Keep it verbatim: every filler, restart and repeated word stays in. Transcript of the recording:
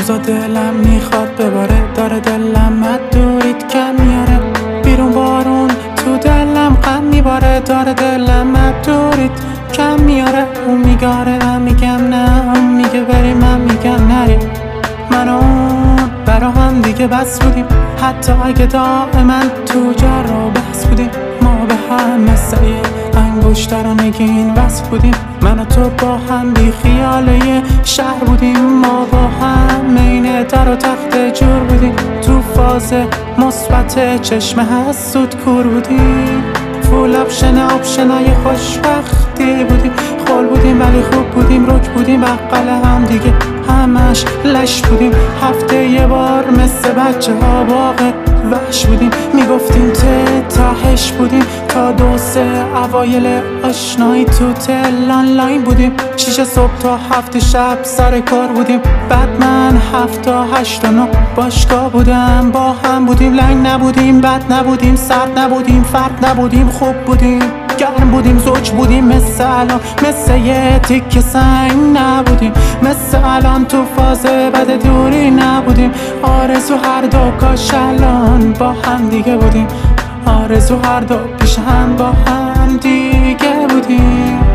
روزا دلم میخواد بباره، داره دلم مد دورید کم میاره، بیرون بارون تو دلم غم میباره، داره دلم مد دورید کم میاره. اون میگه آره من میگم نه، اون میگه بریم من میگم نریم، من و اون برا هم دیگه بس بودیم، حتی اگه دائما تو جر و بحث بودیم. ما به هم مثل انگشتر و نگین وصل بودیم، من و تو با هم بی خیاله شهر بودیم، ما با هم مین در و تخت جور بودیم، تو فاز مثبت چشم حسود کور بودیم، فول آپشن آپشنای خوشبختی بودیم، خول بودیم ولی خوب بودیم، رک بودیم بقل هم دیگه همش لش بودیم، هفته یه بار مثل بچه ها باغ وحش بودیم، میگفتیم ته تهش بودیم، تا دو سه اوایل آشنایی تو تل آنلاین بودیم، شیش صبح تا هفت شب سر کار بودیم، بعد من هفت تا هشت و نه باشگاه بودم، با هم بودیم، لنگ نبودیم، بد نبودیم، سرد نبودیم، فرد نبودیم، خوب بودیم، گرم بودیم، زوج بودیم، مثل الان مثل یه تیک سنگ نبودیم، مثل الان تو فاز بد دوری نبودیم، آرزو هر دو کاش الان با هم دیگه بودیم، آرزو هر دو پیش هم با هم دیگه بودیم.